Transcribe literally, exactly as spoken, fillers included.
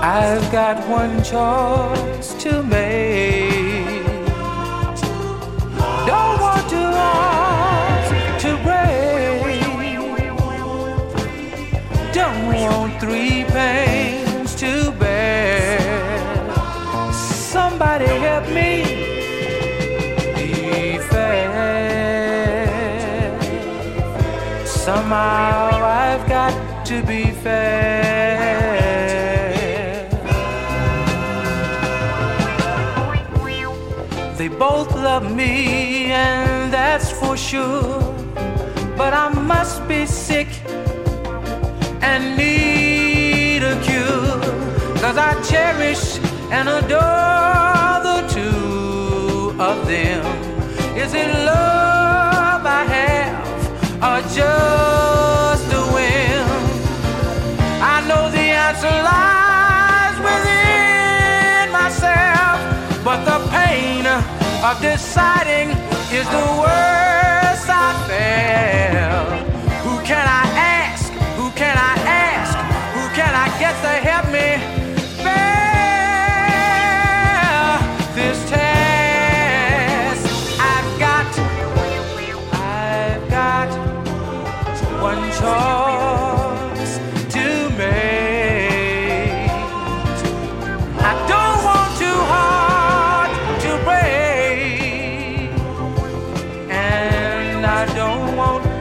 I've got one choice to make. Don't want to want to break. Don't want three pains to bear. Somebody help me be fair. Somehow I've got to be fair. They both love me, and that's for sure. But I must be sick and need a cure, 'cause I cherish and adore the two of them. Is it love I have, or just a whim? I know the answer lies within myself, but the pain of deciding is the worst I felt. Who can I ask? Who can I ask? Who can I get to help me bear this task? I've got, I've got one choice to make. I don't want too hard to break, and I don't want